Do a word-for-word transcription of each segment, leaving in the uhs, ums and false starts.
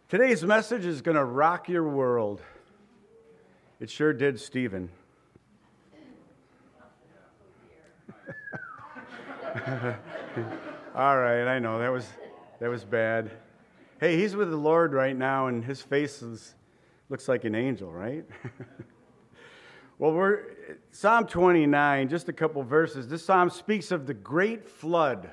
Today's message is going to rock your world. It sure did Stephen. All right, I know, that was that was bad. Hey, he's with the Lord right now, and his face is, looks like an angel, right? Well, we're Psalm twenty-nine, just a couple verses. This psalm speaks of the great flood.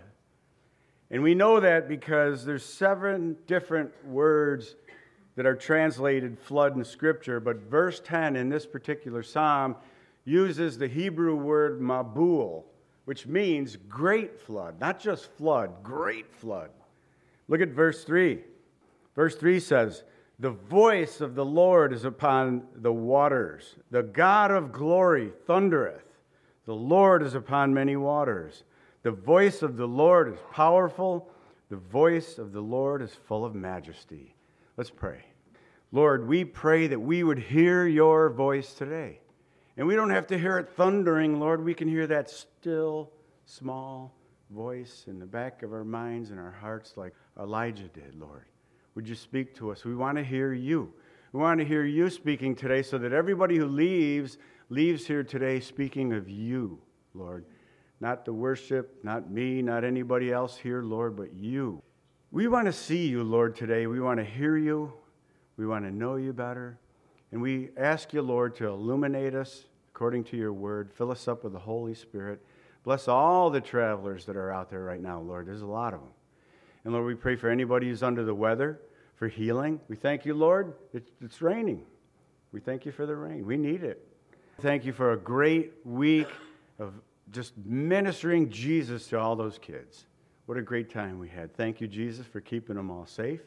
And we know that because there's seven different words that are translated flood in Scripture, but verse ten in this particular psalm uses the Hebrew word mabul, which means great flood, not just flood, great flood. Look at verse three. Verse three says, "The voice of the Lord is upon the waters. The God of glory thundereth. The Lord is upon many waters. The voice of the Lord is powerful. The voice of the Lord is full of majesty." Let's pray. Lord, we pray that we would hear your voice today. And we don't have to hear it thundering, Lord. We can hear that still, small voice in the back of our minds and our hearts like Elijah did, Lord. Would you speak to us? We want to hear you. We want to hear you speaking today so that everybody who leaves, leaves here today speaking of you, Lord. Not the worship, not me, not anybody else here, Lord, but you. We want to see you, Lord, today. We want to hear you. We want to know you better. And we ask you, Lord, to illuminate us according to your word. Fill us up with the Holy Spirit. Bless all the travelers that are out there right now, Lord. There's a lot of them. And Lord, we pray for anybody who's under the weather, for healing. We thank you, Lord. It's, it's raining. We thank you for the rain. We need it. Thank you for a great week of just ministering Jesus to all those kids. What a great time we had. Thank you, Jesus, for keeping them all safe.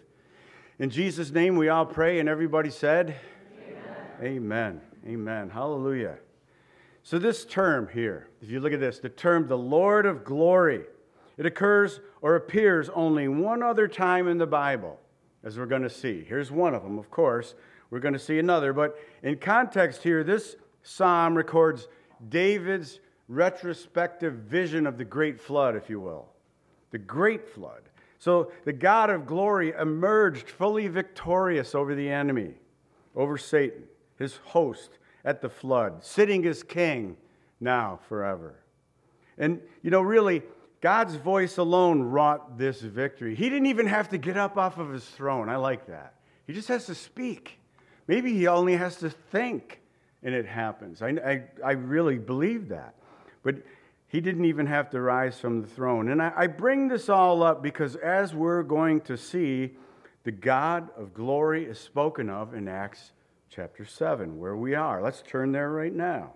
In Jesus' name we all pray, and everybody said, Amen. Amen. Amen. Hallelujah. So this term here, if you look at this, the term the Lord of glory, it occurs or appears only one other time in the Bible, as we're going to see. Here's one of them, of course. We're going to see another. But in context here, this psalm records David's retrospective vision of the great flood, if you will. The great flood. So the God of glory emerged fully victorious over the enemy, over Satan, his host at the flood, sitting as king now forever. And, you know, really, God's voice alone wrought this victory. He didn't even have to get up off of his throne. I like that. He just has to speak. Maybe he only has to think, and it happens. I, I, I really believe that. But he didn't even have to rise from the throne. And I, I bring this all up because as we're going to see, the God of glory is spoken of in Acts chapter seven, where we are. Let's turn there right now.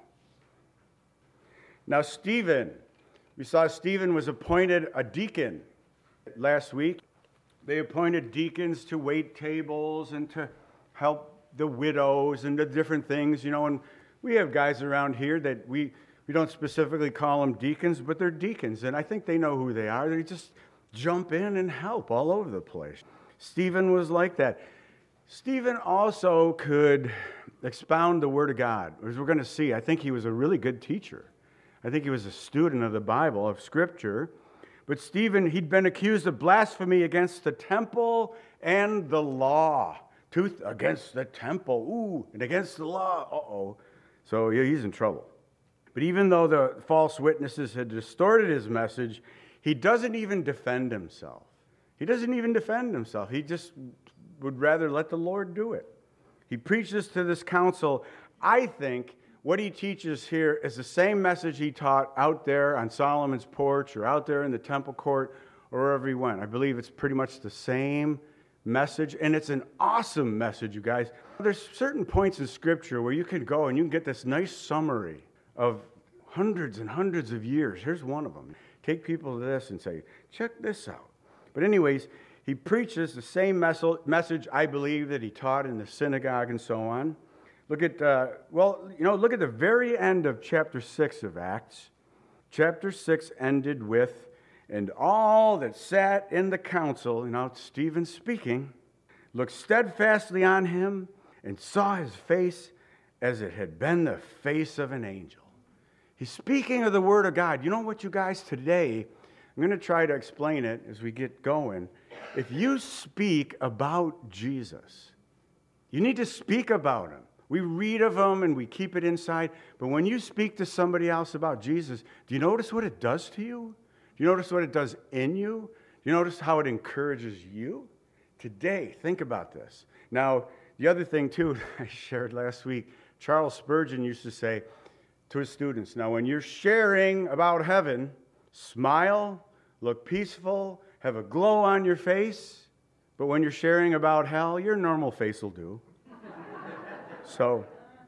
Now, Stephen, we saw Stephen was appointed a deacon last week. They appointed deacons to wait tables and to help the widows and the different things, you know, and we have guys around here that we... We don't specifically call them deacons, but they're deacons, and I think they know who they are. They just jump in and help all over the place. Stephen was like that. Stephen also could expound the Word of God. As we're going to see, I think he was a really good teacher. I think he was a student of the Bible, of Scripture. But Stephen, he'd been accused of blasphemy against the temple and the law. Tooth against the temple, ooh, and against the law, uh-oh. So yeah, he's in trouble. But even though the false witnesses had distorted his message, he doesn't even defend himself. He doesn't even defend himself. He just would rather let the Lord do it. He preaches to this council. I think what he teaches here is the same message he taught out there on Solomon's porch or out there in the temple court or wherever he went. I believe it's pretty much the same message, and it's an awesome message, you guys. There's certain points in Scripture where you can go and you can get this nice summary of hundreds and hundreds of years. Here's one of them. Take people to this and say, check this out. But anyways, he preaches the same mes- message, I believe, that he taught in the synagogue and so on. Look at, uh, well, you know, look at the very end of chapter six of Acts. Chapter six ended with, and all that sat in the council, you know, Stephen speaking, looked steadfastly on him and saw his face as it had been the face of an angel. He's speaking of the Word of God. You know what, you guys, today, I'm going to try to explain it as we get going. If you speak about Jesus, you need to speak about him. We read of him and we keep it inside, but when you speak to somebody else about Jesus, do you notice what it does to you? Do you notice what it does in you? Do you notice how it encourages you? Today, think about this. Now, the other thing, too, I shared last week, Charles Spurgeon used to say to his students, now, when you're sharing about heaven, smile, look peaceful, have a glow on your face, but when you're sharing about hell, your normal face will do. So,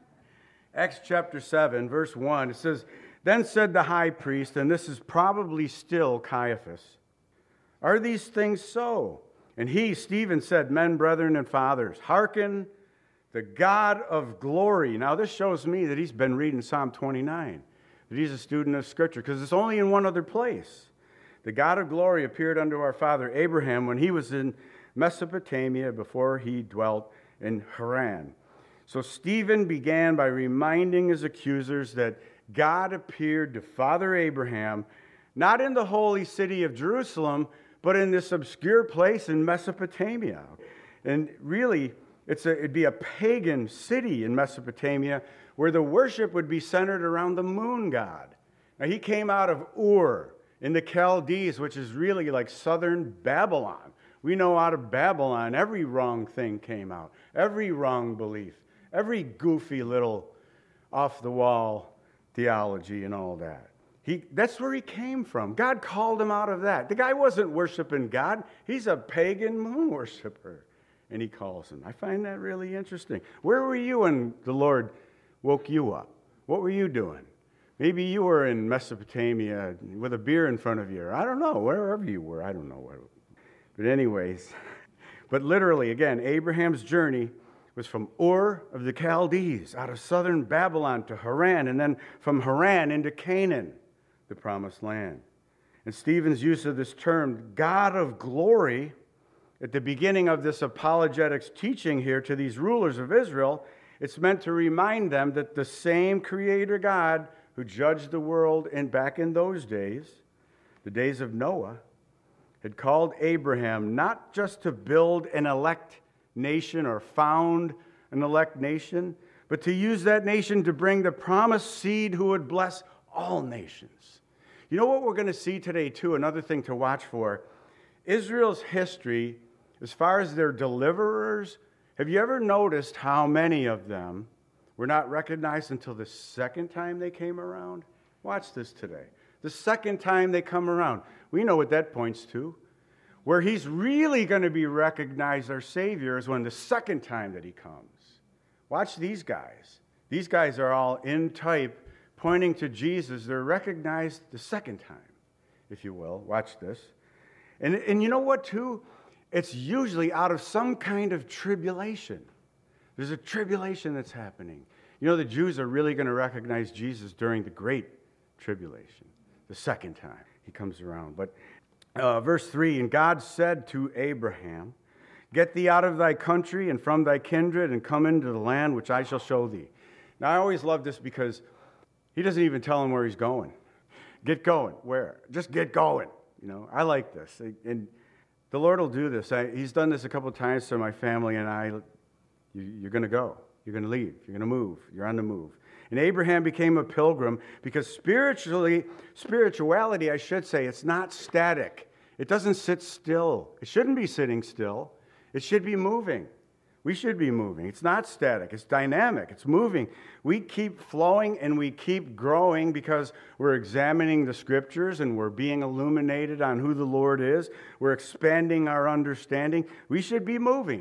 Acts chapter seven, verse one, it says, then said the high priest, and this is probably still Caiaphas, are these things so? And he, Stephen, said, men, brethren, and fathers, hearken, the God of glory. Now, this shows me that he's been reading Psalm twenty-nine, that he's a student of Scripture, because it's only in one other place. The God of glory appeared unto our father Abraham when he was in Mesopotamia before he dwelt in Haran. So Stephen began by reminding his accusers that God appeared to Father Abraham, not in the holy city of Jerusalem, but in this obscure place in Mesopotamia. And really, it's a, it'd be a pagan city in Mesopotamia where the worship would be centered around the moon god. Now, he came out of Ur in the Chaldees, which is really like southern Babylon. We know out of Babylon, every wrong thing came out, every wrong belief, every goofy little off-the-wall theology and all that. He, that's where he came from. God called him out of that. The guy wasn't worshiping God. He's a pagan moon worshiper, and he calls him. I find that really interesting. Where were you when the Lord woke you up? What were you doing? Maybe you were in Mesopotamia with a beer in front of you. I don't know, wherever you were. I don't know. Where. But anyways, but literally, again, Abraham's journey was from Ur of the Chaldees, out of southern Babylon to Haran, and then from Haran into Canaan, the promised land. And Stephen's use of this term, God of glory, at the beginning of this apologetics teaching here to these rulers of Israel, it's meant to remind them that the same Creator God who judged the world in, back in those days, the days of Noah, had called Abraham not just to build an elect nation or found an elect nation, but to use that nation to bring the promised seed who would bless all nations. You know what we're going to see today, too? Another thing to watch for. Israel's history, as far as their deliverers, have you ever noticed how many of them were not recognized until the second time they came around? Watch this today. The second time they come around. We know what that points to. Where he's really going to be recognized, our Savior, is when the second time that he comes. Watch these guys. These guys are all in type, pointing to Jesus. They're recognized the second time, if you will. Watch this. And, and you know what, too? It's usually out of some kind of tribulation. There's a tribulation that's happening. You know, the Jews are really going to recognize Jesus during the Great Tribulation, the second time he comes around. But uh, verse three, and God said to Abraham, get thee out of thy country and from thy kindred and come into the land which I shall show thee. Now, I always love this because he doesn't even tell him where he's going. Get going. Where? Just get going. You know, I like this. And the Lord will do this. I, he's done this a couple of times to my family and I. You, you're going to go. You're going to leave. You're going to move. You're on the move. And Abraham became a pilgrim because spiritually, spirituality, I should say, it's not static. It doesn't sit still. It shouldn't be sitting still. It should be moving. We should be moving. It's not static. It's dynamic. It's moving. We keep flowing and we keep growing because we're examining the Scriptures and we're being illuminated on who the Lord is. We're expanding our understanding. We should be moving.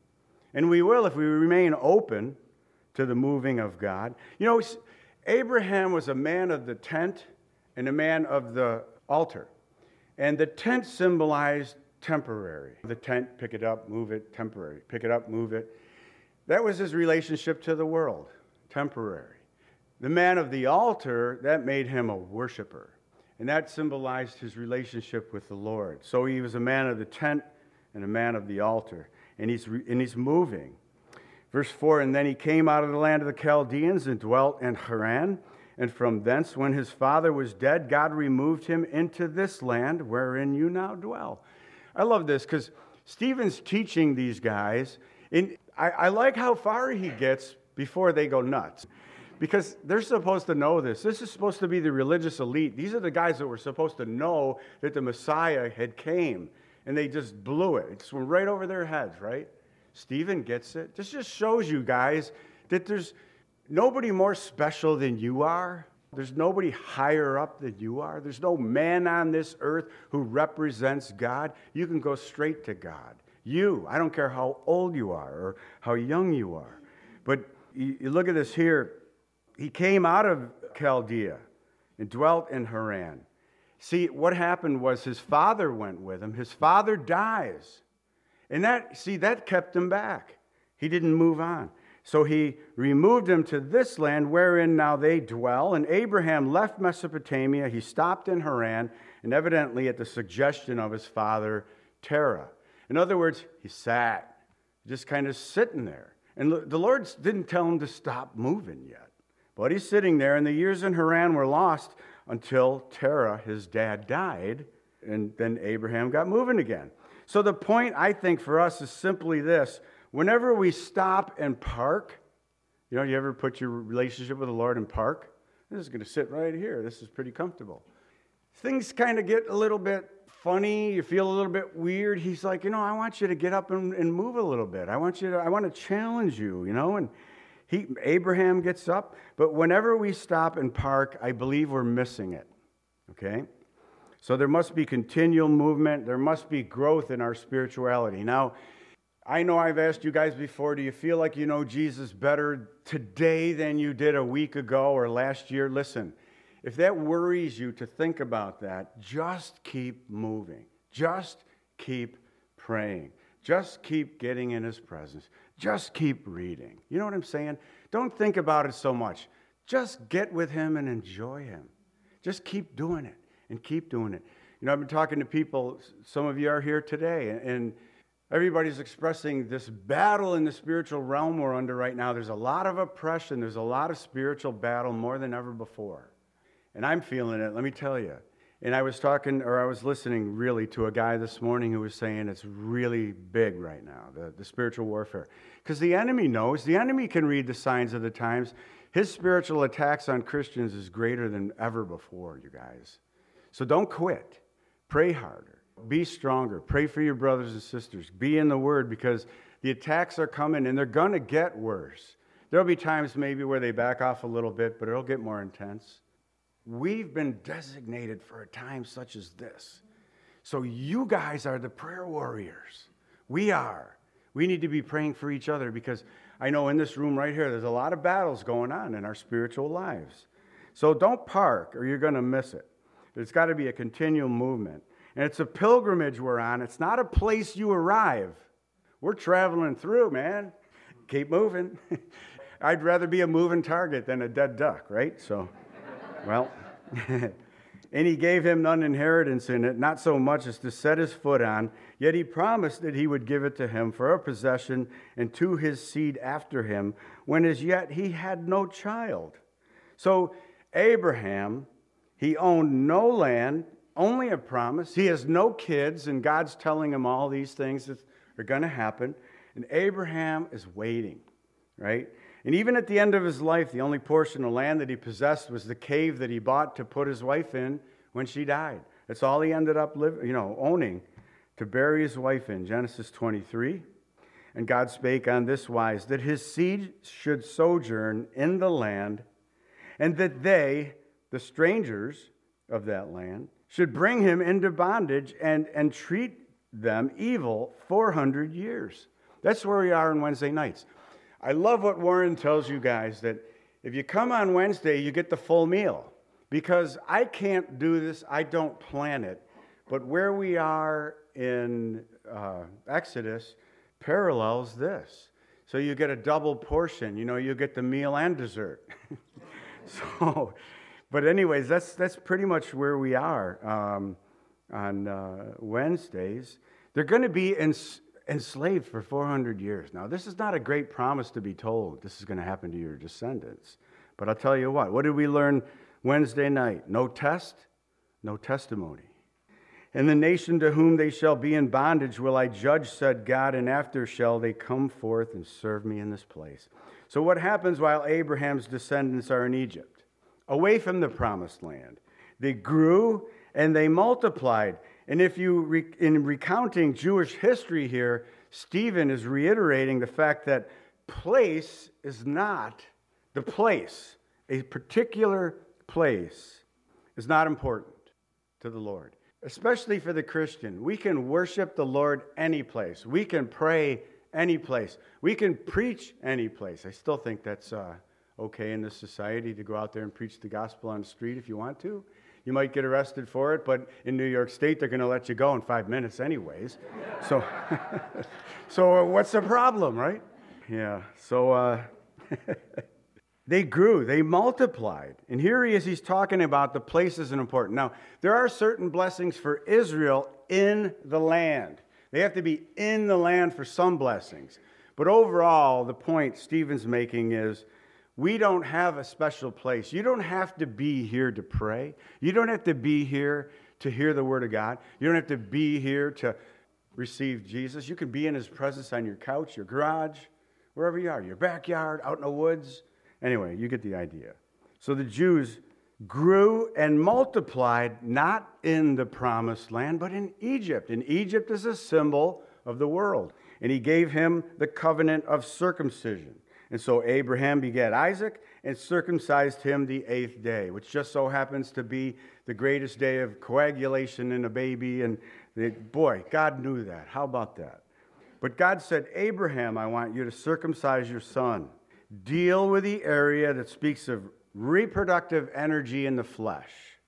And we will if we remain open to the moving of God. You know, Abraham was a man of the tent and a man of the altar. And the tent symbolized temporary. The tent, pick it up, move it, temporary. Pick it up, move it. That was his relationship to the world, temporary. The man of the altar, that made him a worshiper. And that symbolized his relationship with the Lord. So he was a man of the tent and a man of the altar. And he's, and he's moving. Verse four, and then he came out of the land of the Chaldeans and dwelt in Haran. And from thence, when his father was dead, God removed him into this land wherein you now dwell. I love this because Stephen's teaching these guys. And I, I like how far he gets before they go nuts. Because they're supposed to know this. This is supposed to be the religious elite. These are the guys that were supposed to know that the Messiah had came. And they just blew it. It just went right over their heads, right? Stephen gets it. This just shows you guys that there's nobody more special than you are. There's nobody higher up than you are. There's no man on this earth who represents God. You can go straight to God. You, I don't care how old you are or how young you are. But you, you look at this here. He came out of Chaldea and dwelt in Haran. See, what happened was his father went with him. His father dies. And that, see, that kept him back. He didn't move on. So he removed him to this land wherein now they dwell. And Abraham left Mesopotamia. He stopped in Haran, and evidently at the suggestion of his father, Terah. In other words, he sat, just kind of sitting there. And the Lord didn't tell him to stop moving yet. But he's sitting there, and the years in Haran were lost until Terah, his dad, died, and then Abraham got moving again. So the point, I think, for us is simply this. Whenever we stop and park, you know, you ever put your relationship with the Lord in park? This is going to sit right here. This is pretty comfortable. Things kind of get a little bit funny. You feel a little bit weird. He's like, you know, I want you to get up and, and move a little bit. I want you to, I want to challenge you, you know, and He, Abraham gets up, but whenever we stop and park, I believe we're missing it, okay? So there must be continual movement. There must be growth in our spirituality. Now, I know I've asked you guys before, do you feel like you know Jesus better today than you did a week ago or last year? Listen, if that worries you to think about that, just keep moving. Just keep praying. Just keep getting in his presence. Just keep reading. You know what I'm saying? Don't think about it so much. Just get with him and enjoy him. Just keep doing it and keep doing it. You know, I've been talking to people, some of you are here today, and everybody's expressing this battle in the spiritual realm we're under right now. There's a lot of oppression. There's a lot of spiritual battle more than ever before. And I'm feeling it, let me tell you. And I was talking, or I was listening really to a guy this morning who was saying it's really big right now, the, the spiritual warfare. Because the enemy knows, the enemy can read the signs of the times. His spiritual attacks on Christians is greater than ever before, you guys. So don't quit. Pray harder. Be stronger. Pray for your brothers and sisters. Be in the Word, because the attacks are coming and they're going to get worse. There'll be times maybe where they back off a little bit, but it'll get more intense. We've been designated for a time such as this. So you guys are the prayer warriors. We are. We need to be praying for each other, because I know in this room right here, there's a lot of battles going on in our spiritual lives. So don't park or you're going to miss it. There's got to be a continual movement. And it's a pilgrimage we're on. It's not a place you arrive. We're traveling through, man. Keep moving. I'd rather be a moving target than a dead duck, right? So... Well, and he gave him none inheritance in it, not so much as to set his foot on, yet he promised that he would give it to him for a possession and to his seed after him, when as yet he had no child. So Abraham, he owned no land, only a promise. He has no kids, and God's telling him all these things that are going to happen. And Abraham is waiting, right? And even at the end of his life, the only portion of land that he possessed was the cave that he bought to put his wife in when she died. That's all he ended up living, you know, owning, to bury his wife in. Genesis twenty-three. And God spake on this wise, that his seed should sojourn in the land, and that they, the strangers of that land, should bring him into bondage and, and treat them evil four hundred years. That's where we are on Wednesday nights. I love what Warren tells you guys, that if you come on Wednesday, you get the full meal. Because I can't do this, I don't plan it. But where we are in uh, Exodus parallels this. So you get a double portion. You know, you get the meal and dessert. so, but anyways, that's that's pretty much where we are um, on uh, Wednesdays. They're going to be in... enslaved for four hundred years. Now, this is not a great promise to be told. This is going to happen to your descendants. But I'll tell you what, what did we learn Wednesday night? No test, no testimony. And the nation to whom they shall be in bondage will I judge, said God, and after shall they come forth and serve me in this place. So what happens while Abraham's descendants are in Egypt? Away from the promised land. They grew and they multiplied. And if you, in recounting Jewish history here, Stephen is reiterating the fact that place is not the place. A particular place is not important to the Lord. Especially for the Christian. We can worship the Lord any place. We can pray any place. We can preach any place. I still think that's uh, okay in this society to go out there and preach the gospel on the street if you want to. You might get arrested for it, but in New York State, they're going to let you go in five minutes anyways. So, so what's the problem, right? Yeah, so... Uh, They grew, they multiplied. And here he is, he's talking about the place isn't important. Now, there are certain blessings for Israel in the land. They have to be in the land for some blessings. But overall, the point Stephen's making is we don't have a special place. You don't have to be here to pray. You don't have to be here to hear the word of God. You don't have to be here to receive Jesus. You can be in his presence on your couch, your garage, wherever you are, your backyard, out in the woods. Anyway, you get the idea. So the Jews grew and multiplied not in the promised land, but in Egypt. And Egypt is a symbol of the world. And he gave him the covenant of circumcision. And so Abraham begat Isaac and circumcised him the eighth day, which just so happens to be the greatest day of coagulation in a baby. And the, boy, God knew that. How about that? But God said, Abraham, I want you to circumcise your son. Deal with the area that speaks of reproductive energy in the flesh.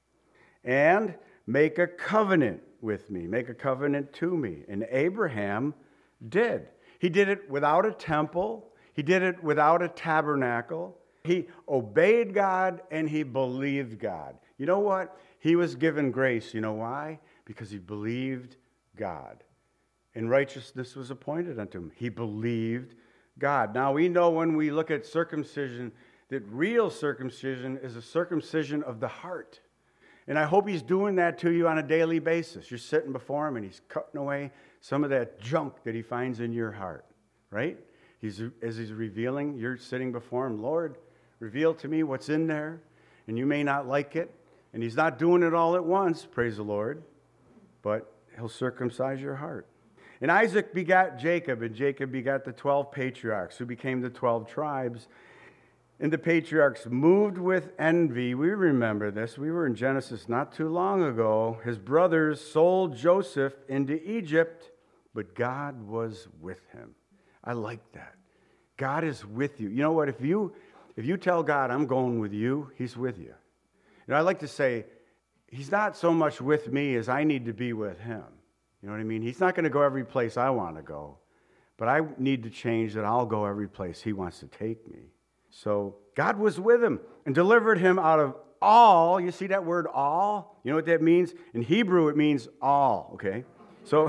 And make a covenant with me. Make a covenant to me. And Abraham did. He did it without a temple. He did it without a tabernacle. He obeyed God and he believed God. You know what? He was given grace. You know why? Because he believed God. And righteousness was appointed unto him. He believed God. Now we know when we look at circumcision that real circumcision is a circumcision of the heart. And I hope he's doing that to you on a daily basis. You're sitting before him and he's cutting away some of that junk that he finds in your heart, right? He's, as he's revealing, you're sitting before him, Lord, reveal to me what's in there, and you may not like it. And he's not doing it all at once, praise the Lord, but he'll circumcise your heart. And Isaac begat Jacob, and Jacob begat the twelve patriarchs, who became the twelve tribes. And the patriarchs moved with envy. We remember this. We were in Genesis not too long ago. His brothers sold Joseph into Egypt, but God was with him. I like that. God is with you. You know what? If you if you tell God, I'm going with you, he's with you. You know, I like to say, he's not so much with me as I need to be with him. You know what I mean? He's not going to go every place I want to go, but I need to change that I'll go every place he wants to take me. So God was with him and delivered him out of all. You see that word all? You know what that means? In Hebrew, it means all, okay? So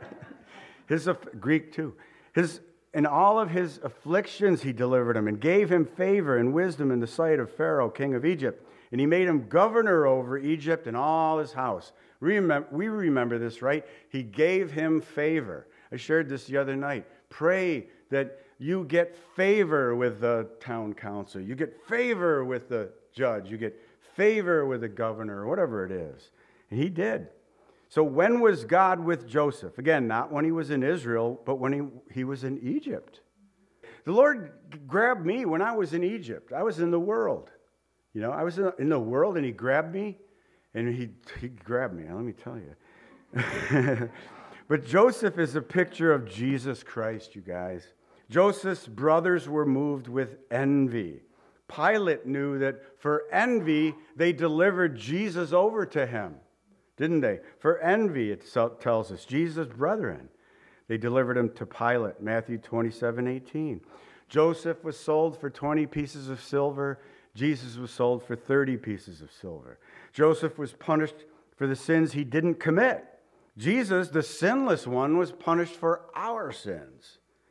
his Greek too. His in all of his afflictions he delivered him and gave him favor and wisdom in the sight of Pharaoh, king of Egypt. And he made him governor over Egypt and all his house. We remember, we remember this, right? He gave him favor. I shared this the other night. Pray that you get favor with the town council. You get favor with the judge. You get favor with the governor, or whatever it is. And he did. So when was God with Joseph? Again, not when he was in Israel, but when he, he was in Egypt. The Lord grabbed me when I was in Egypt. I was in the world. You know, I was in the world, and he grabbed me, and he, he grabbed me, let me tell you. But Joseph is a picture of Jesus Christ, you guys. Joseph's brothers were moved with envy. Pilate knew that for envy, they delivered Jesus over to him, didn't they? For envy, it tells us, Jesus' brethren. They delivered him to Pilate, Matthew twenty-seven eighteen. Joseph was sold for twenty pieces of silver. Jesus was sold for thirty pieces of silver. Joseph was punished for the sins he didn't commit. Jesus, the sinless one, was punished for our sins.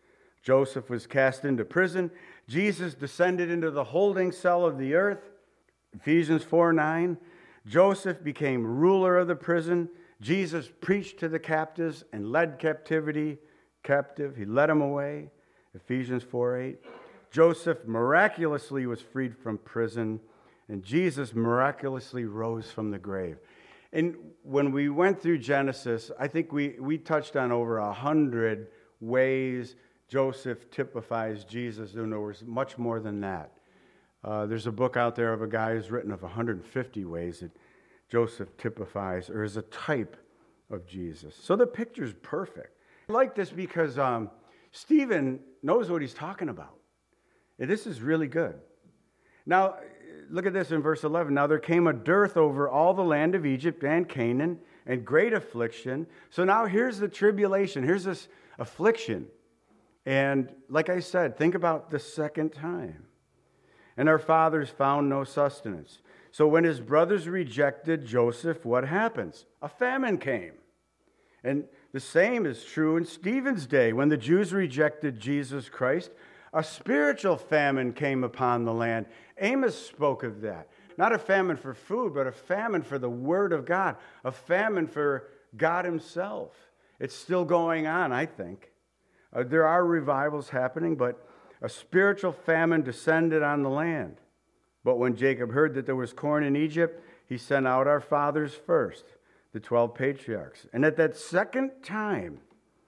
Joseph was cast into prison. Jesus descended into the holding cell of the earth. Ephesians four nine. Joseph became ruler of the prison. Jesus preached to the captives and led captivity captive. He led them away. Ephesians four eight. Joseph miraculously was freed from prison, and Jesus miraculously rose from the grave. And when we went through Genesis, I think we, we touched on over a hundred ways Joseph typifies Jesus, and there was much more than that. Uh, there's a book out there of a guy who's written of one hundred fifty ways that Joseph typifies or is a type of Jesus. So the picture's perfect. I like this because um, Stephen knows what he's talking about. And this is really good. Now, look at this in verse eleven. Now there came a dearth over all the land of Egypt and Canaan, and great affliction. So now here's the tribulation. Here's this affliction. And like I said, think about the second time. And our fathers found no sustenance. So when his brothers rejected Joseph, what happens? A famine came. And the same is true in Stephen's day. When the Jews rejected Jesus Christ, a spiritual famine came upon the land. Amos spoke of that. Not a famine for food, but a famine for the Word of God. A famine for God Himself. It's still going on, I think. Uh, there are revivals happening, but a spiritual famine descended on the land. But when Jacob heard that there was corn in Egypt, he sent out our fathers first, the twelve patriarchs. And at that second time,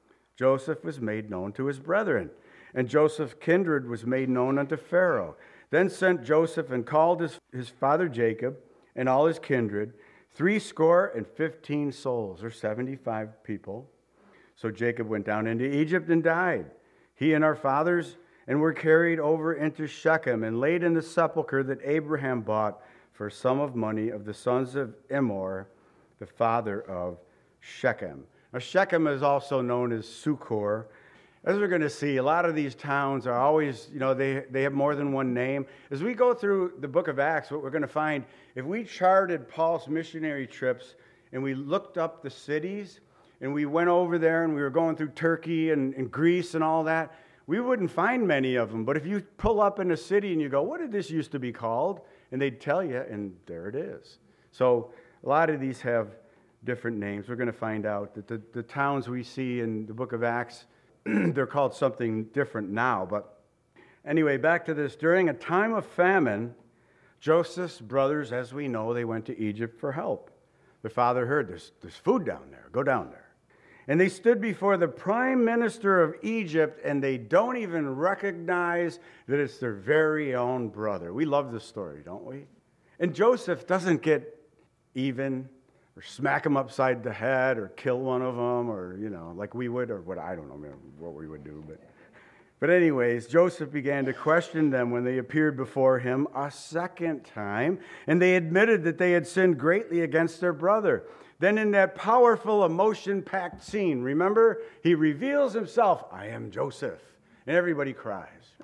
Joseph was made known to his brethren. And Joseph's kindred was made known unto Pharaoh. Then sent Joseph and called his, his father Jacob and all his kindred, threescore and fifteen souls, or seventy-five people. So Jacob went down into Egypt and died, he and our fathers, and were carried over into Shechem and laid in the sepulchre that Abraham bought for a sum of money of the sons of Emor, the father of Shechem. Now Shechem is also known as Succor. As we're going to see, a lot of these towns are always, you know, they, they have more than one name. As we go through the book of Acts, what we're going to find, if we charted Paul's missionary trips and we looked up the cities and we went over there and we were going through Turkey and, and Greece and all that, we wouldn't find many of them. But if you pull up in a city and you go, what did this used to be called? And they'd tell you, and there it is. So a lot of these have different names. We're going to find out that the, the towns we see in the book of Acts, they're called something different now. But anyway, back to this. During a time of famine, Joseph's brothers, as we know, they went to Egypt for help. Their father heard, there's, there's food down there. Go down there. And they stood before the prime minister of Egypt, and they don't even recognize that it's their very own brother. We love this story, don't we? And Joseph doesn't get even or smack him upside the head or kill one of them or, you know, like we would, or what, I don't know what we would do. But, but anyways, Joseph began to question them when they appeared before him a second time, and they admitted that they had sinned greatly against their brother. Then in that powerful, emotion-packed scene, remember, he reveals himself, I am Joseph. And everybody cries.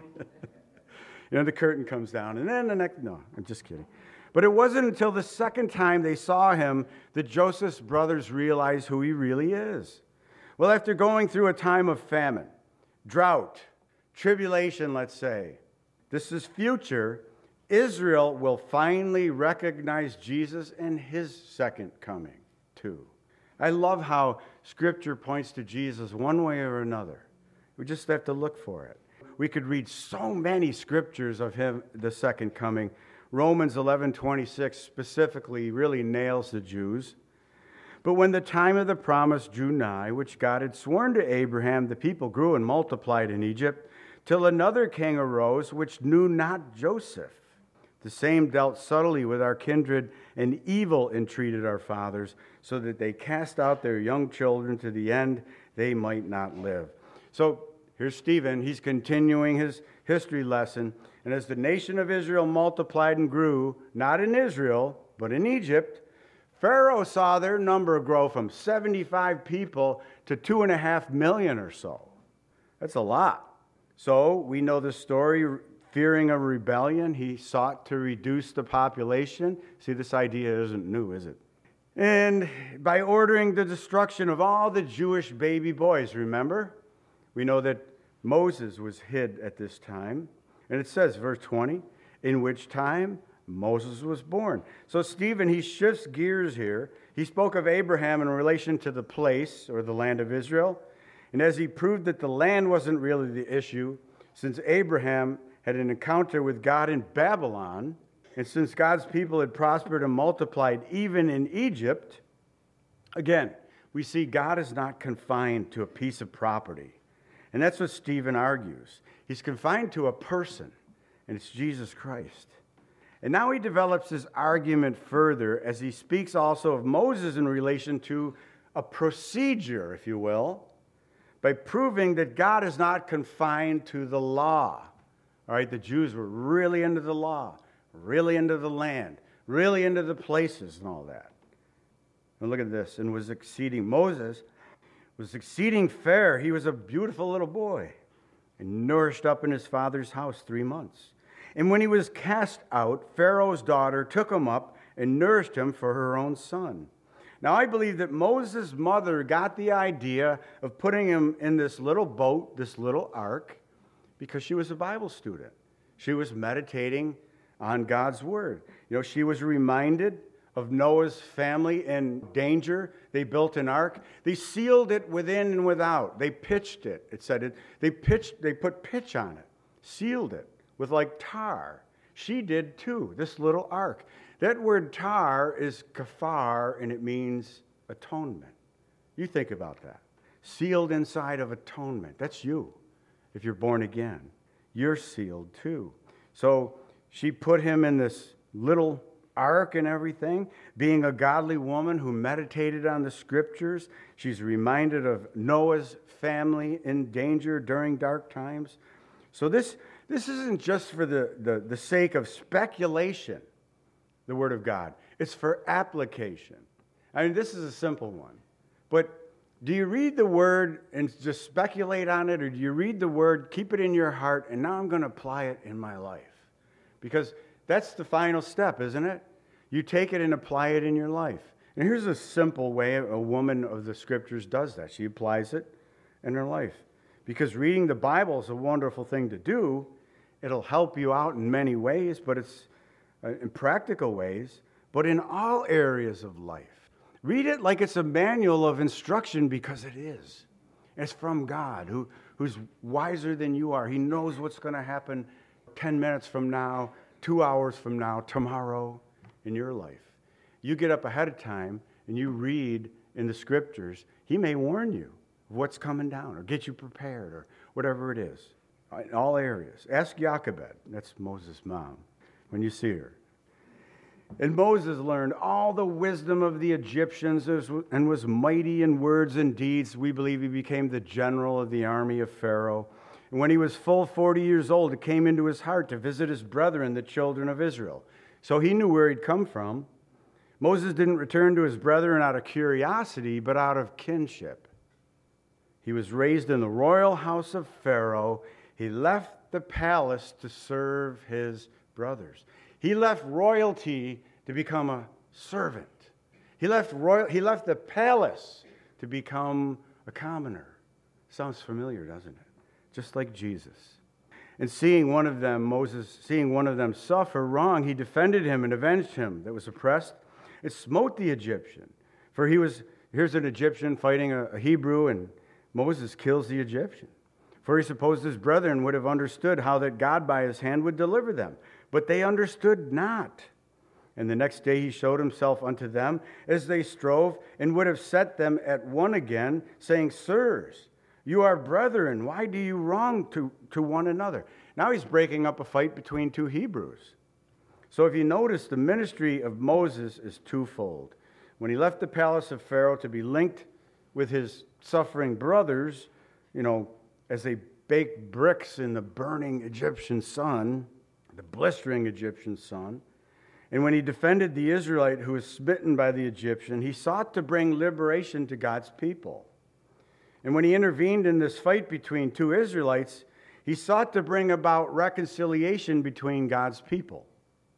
You know, the curtain comes down, and then the next, no, I'm just kidding. But it wasn't until the second time they saw him that Joseph's brothers realized who he really is. Well, after going through a time of famine, drought, tribulation, let's say, this is future, Israel will finally recognize Jesus in his second coming, too. I love how Scripture points to Jesus one way or another. We just have to look for it. We could read so many scriptures of him, the second coming. Romans eleven twenty-six specifically really nails the Jews. But when the time of the promise drew nigh, which God had sworn to Abraham, the people grew and multiplied in Egypt, till another king arose, which knew not Joseph. The same dealt subtly with our kindred, and evil entreated our fathers, so that they cast out their young children to the end they might not live. So here's Stephen. He's continuing his history lesson. And as the nation of Israel multiplied and grew, not in Israel, but in Egypt, Pharaoh saw their number grow from seventy-five people to two and a half million or so. That's a lot. So we know the story. Fearing a rebellion, he sought to reduce the population. See, this idea isn't new, is it? And by ordering the destruction of all the Jewish baby boys, remember? We know that Moses was hid at this time. And it says, verse twenty, in which time Moses was born. So Stephen, he shifts gears here. He spoke of Abraham in relation to the place or the land of Israel. And as he proved that the land wasn't really the issue, since Abraham had an encounter with God in Babylon, and since God's people had prospered and multiplied even in Egypt, again, we see God is not confined to a piece of property. And that's what Stephen argues. He's confined to a person, and it's Jesus Christ. And now he develops his argument further as he speaks also of Moses in relation to a procedure, if you will, by proving that God is not confined to the law. All right, the Jews were really into the law, really into the land, really into the places and all that. And look at this, and was exceeding, Moses was exceeding fair. He was a beautiful little boy and nourished up in his father's house three months. And when he was cast out, Pharaoh's daughter took him up and nourished him for her own son. Now, I believe that Moses' mother got the idea of putting him in this little boat, this little ark, because she was a Bible student. She was meditating on God's word. You know, she was reminded of Noah's family in danger. They built an ark. They sealed it within and without. They pitched it. It said it. They pitched. They put pitch on it, sealed it with like tar. She did too. This little ark. That word tar is kafar, and it means atonement. You think about that. Sealed inside of atonement. That's you. If you're born again, you're sealed too. So she put him in this little ark and everything. Being a godly woman who meditated on the scriptures, she's reminded of Noah's family in danger during dark times. So this, this isn't just for the, the, the sake of speculation, the Word of God. It's for application. I mean, this is a simple one. But do you read the Word and just speculate on it, or do you read the Word, keep it in your heart, and now I'm going to apply it in my life? Because that's the final step, isn't it? You take it and apply it in your life. And here's a simple way a woman of the Scriptures does that. She applies it in her life. Because reading the Bible is a wonderful thing to do. It'll help you out in many ways, but it's uh, in practical ways, but in all areas of life. Read it like it's a manual of instruction, because it is. It's from God, who, who's wiser than you are. He knows what's going to happen ten minutes from now, two hours from now, tomorrow in your life. You get up ahead of time and you read in the Scriptures. He may warn you of what's coming down or get you prepared or whatever it is in all areas. Ask Jochebed, that's Moses' mom, when you see her. And Moses learned all the wisdom of the Egyptians and was mighty in words and deeds. We believe he became the general of the army of Pharaoh. And when he was full forty years old, it came into his heart to visit his brethren, the children of Israel. So he knew where he'd come from. Moses didn't return to his brethren out of curiosity, but out of kinship. He was raised in the royal house of Pharaoh. He left the palace to serve his brothers. He left royalty to become a servant. He left royal, he left the palace to become a commoner. Sounds familiar, doesn't it? Just like Jesus. And seeing one of them, Moses, seeing one of them suffer wrong, he defended him and avenged him that was oppressed. It smote the Egyptian. For he was, here's an Egyptian fighting a, a Hebrew, and Moses kills the Egyptian. For he supposed his brethren would have understood how that God by his hand would deliver them. But they understood not. And the next day he showed himself unto them as they strove, and would have set them at one again, saying, Sirs, you are brethren. Why do you wrong to, to one another? Now he's breaking up a fight between two Hebrews. So if you notice, the ministry of Moses is twofold. When he left the palace of Pharaoh to be linked with his suffering brothers, you know, as they baked bricks in the burning Egyptian sun, the blistering Egyptian sun, and when he defended the Israelite who was smitten by the Egyptian, he sought to bring liberation to God's people. And when he intervened in this fight between two Israelites, he sought to bring about reconciliation between God's people.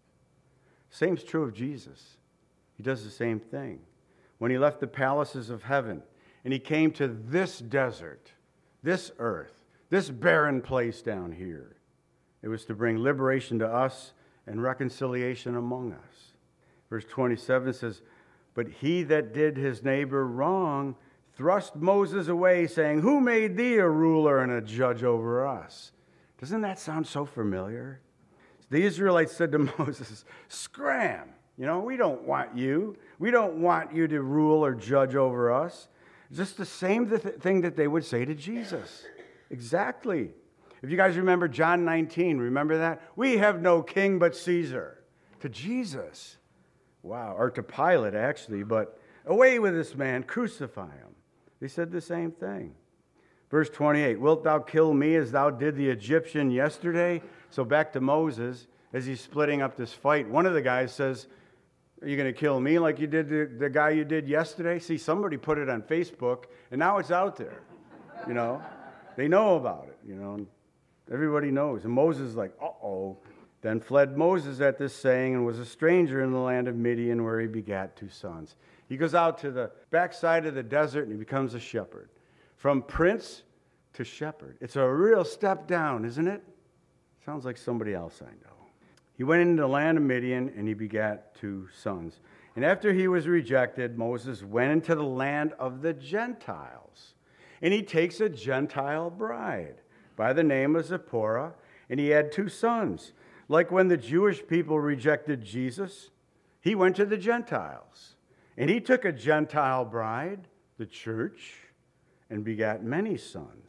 Same's true of Jesus. He does the same thing. When he left the palaces of heaven and he came to this desert, this earth, this barren place down here. It was to bring liberation to us and reconciliation among us. Verse twenty-seven says, but he that did his neighbor wrong thrust Moses away, saying, who made thee a ruler and a judge over us? Doesn't that sound so familiar? The Israelites said to Moses, scram, you know, we don't want you. We don't want you to rule or judge over us. Just the same th- thing that they would say to Jesus. Exactly. If you guys remember John nineteen, remember that? We have no king but Caesar. To Jesus. Wow. Or to Pilate, actually. But away with this man, crucify him. They said the same thing. Verse twenty-eight, wilt thou kill me as thou did the Egyptian yesterday? So back to Moses, as he's splitting up this fight, one of the guys says, are you going to kill me like you did the, the guy you did yesterday? See, somebody put it on Facebook, and now it's out there. You know, they know about it, you know. Everybody knows. And Moses is like, uh-oh. Then fled Moses at this saying and was a stranger in the land of Midian where he begat two sons. He goes out to the backside of the desert and he becomes a shepherd. From prince to shepherd. It's a real step down, isn't it? Sounds like somebody else I know. He went into the land of Midian and he begat two sons. And after he was rejected, Moses went into the land of the Gentiles. And he takes a Gentile bride by the name of Zipporah, and he had two sons. Like when the Jewish people rejected Jesus, he went to the Gentiles. And he took a Gentile bride, the church, and begat many sons.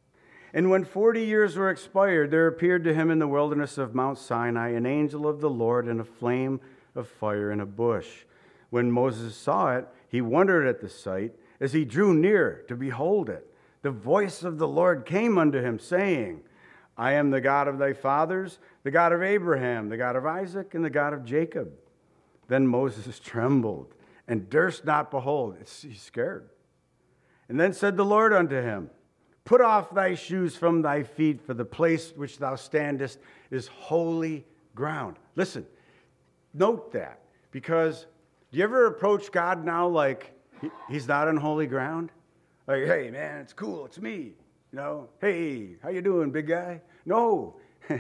And when forty years were expired, there appeared to him in the wilderness of Mount Sinai an angel of the Lord in a flame of fire in a bush. When Moses saw it, he wondered at the sight. As he drew near to behold it, the voice of the Lord came unto him, saying, I am the God of thy fathers, the God of Abraham, the God of Isaac, and the God of Jacob. Then Moses trembled and durst not behold. It's, he's scared. And then said the Lord unto him, put off thy shoes from thy feet, for the place which thou standest is holy ground. Listen, note that, because do you ever approach God now like he, he's not on holy ground? Like, hey, man, it's cool, it's me. You know, hey, how you doing, big guy? No. Do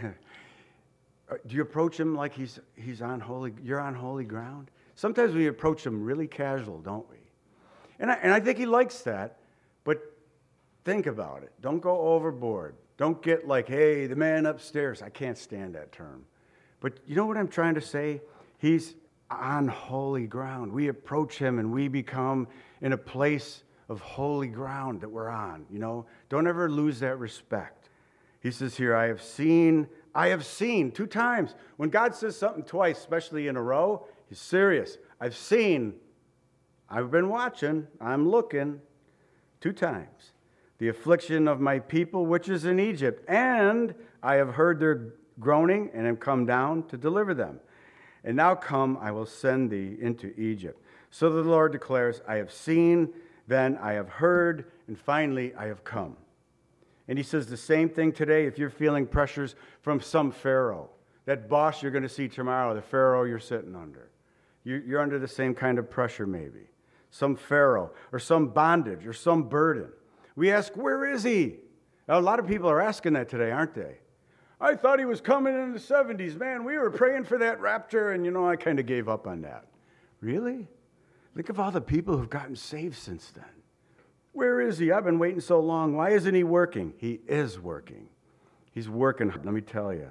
you approach him like he's he's on holy, you're on holy ground? Sometimes we approach him really casual, don't we? And I, and I think he likes that, but think about it. Don't go overboard. Don't get like, hey, the man upstairs. I can't stand that term. But you know what I'm trying to say? He's on holy ground. We approach him and we become in a place of holy ground that we're on, you know? Don't ever lose that respect. He says here, I have seen, I have seen, two times. When God says something twice, especially in a row, he's serious. I've seen, I've been watching, I'm looking, two times. The affliction of my people, which is in Egypt, and I have heard their groaning, and am come down to deliver them. And now come, I will send thee into Egypt. So the Lord declares, I have seen, then I have heard, and finally I have come. And he says the same thing today if you're feeling pressures from some Pharaoh. That boss you're going to see tomorrow, the Pharaoh you're sitting under. You're under the same kind of pressure maybe. Some Pharaoh, or some bondage, or some burden. We ask, where is he? Now, a lot of people are asking that today, aren't they? I thought he was coming in the seventies. Man, we were praying for that rapture, and, you know, I kind of gave up on that. Really? Think of all the people who've gotten saved since then. Where is he? I've been waiting so long. Why isn't he working? He is working. He's working, let me tell you.